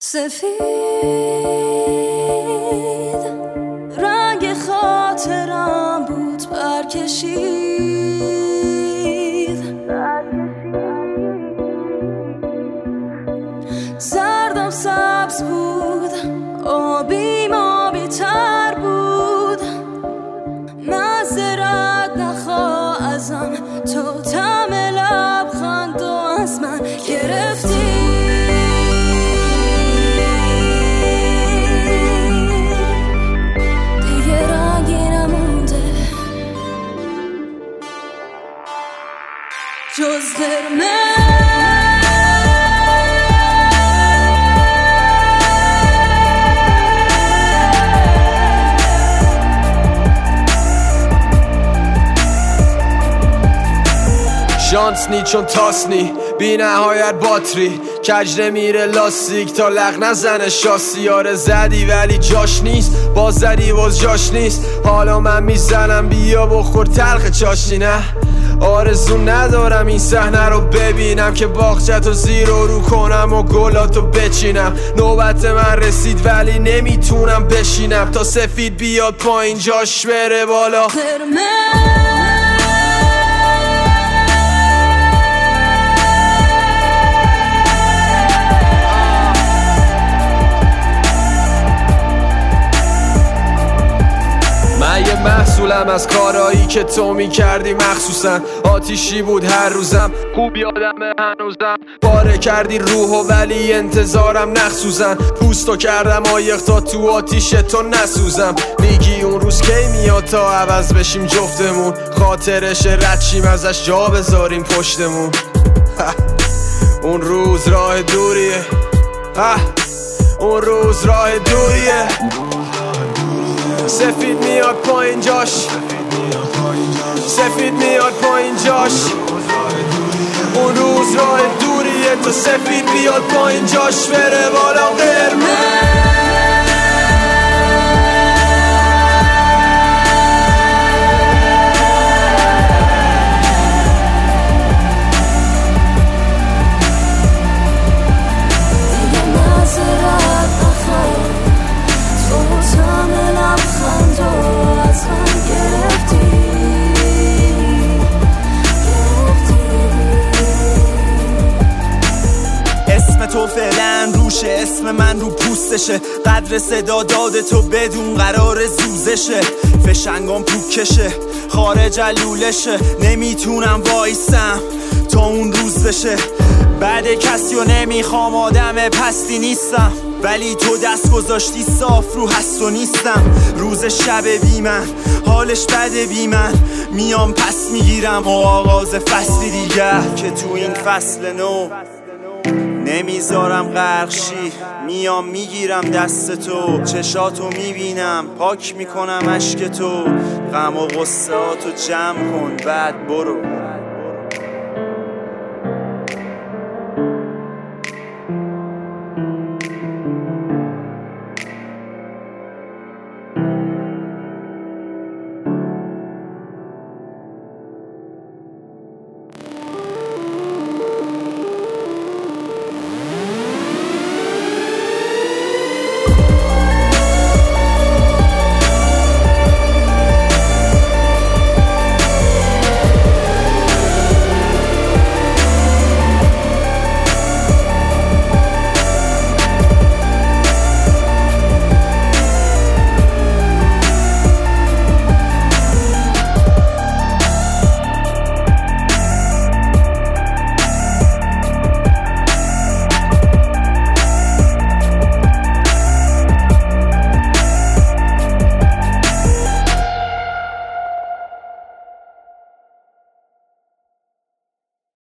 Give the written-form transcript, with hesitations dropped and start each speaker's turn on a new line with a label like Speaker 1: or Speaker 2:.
Speaker 1: سفید رنگ خاطرم بود برکشید، زردم سبز بود، آبیم آبی تر بود، مزرد نخواه ازم، تو طعم لبخند و از من گرفتی. جز
Speaker 2: شانس نی چون تاس نی بی نهایت باتری، کج نمیره لاستیک تا لغ نزنه شاسی. آره زدی ولی جاش نیست، باز زدی باز جاش نیست. حالا من میزنم بیا بخور تلخ چاشنی. نه آرزو ندارم این صحنه رو ببینم که باغچه‌تو زیر و رو کنم و گلاتو بچینم. نوبت من رسید ولی نمیتونم بشینم تا سفید بیاد پایین جاش بره بالا. یه محصولم از کارایی که تو میکردی، مخصوصا آتیشی بود هر روزم، خوب یادمه هنوزم. پاره کردی روحو ولی انتظارم نخسوزن، پوستو کردم آیق تا تو آتیش تو نسوزم. میگی اون روز کی میاد تا عوض بشیم جفتمون، خاطرش رد شیم ازش جا بذاریم پشتمون. اون روز راه دوریه، اون روز راه دوریه. سفید میاد پایین جاش، سفید میاد پایین جاش. اون روز راه دوریه تا سفید بیاد پایین جاش بره بالا. قرمز
Speaker 3: تو فعلا روشه، اسم من رو پوستشه، قدر صدا داده تو بدون قرار زوزشه. فشنگام پوکشه، خارج علولشه، نمیتونم وایسم تا اون روز بشه. بعد کسی و نمیخوام آدم پستی نیستم، ولی تو دست گذاشتی صاف رو هست و نیستم. روز شب بی من، حالش بده بی من، میام پس میگیرم و آغاز فصلی دیگر که تو این فصل نو نمیذارم غرق شی. میام میگیرم دست تو، چشاتو میبینم، پاک میکنم اشک تو. غم و غصه هاتو جمع کن بعد برو.